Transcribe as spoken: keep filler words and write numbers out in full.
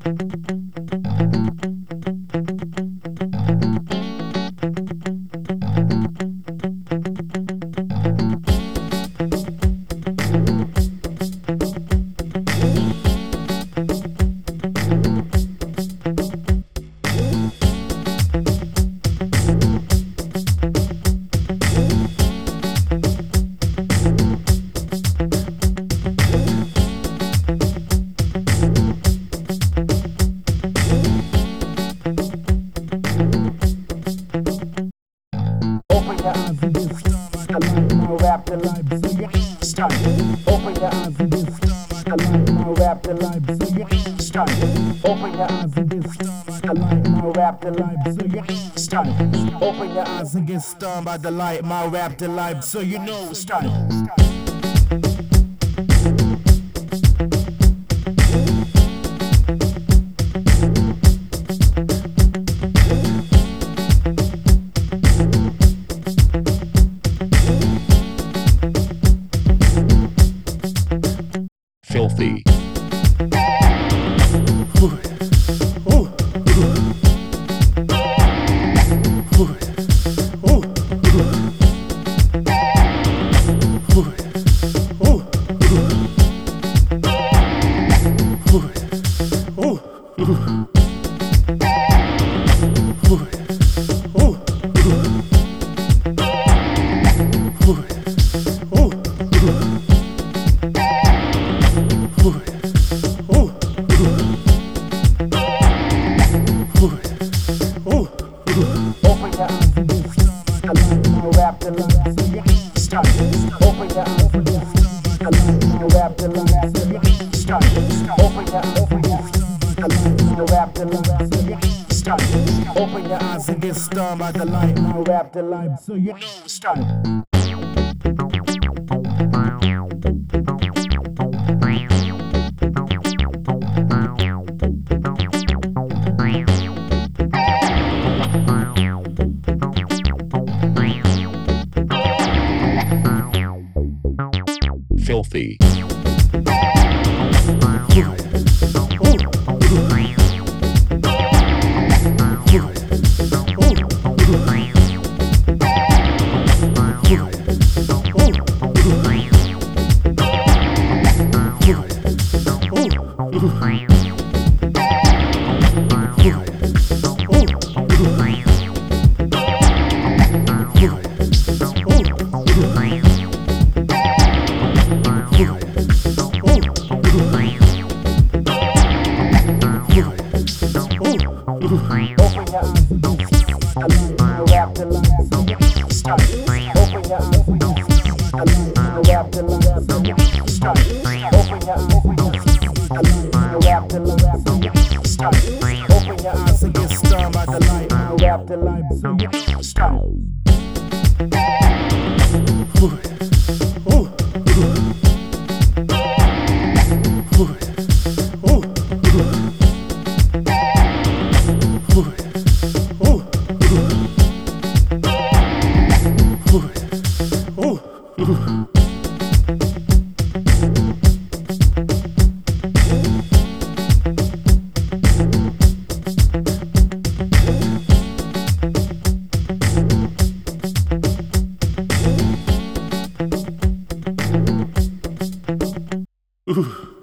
And get stunned by the light, my rap delight, so you know it's starting. Filthy. Open your eyes and get stunned by the light, my rap delight, so you know it's starting. Filthy. Open your eyes and get stunned by the light, my rap delight, so you know it's starting.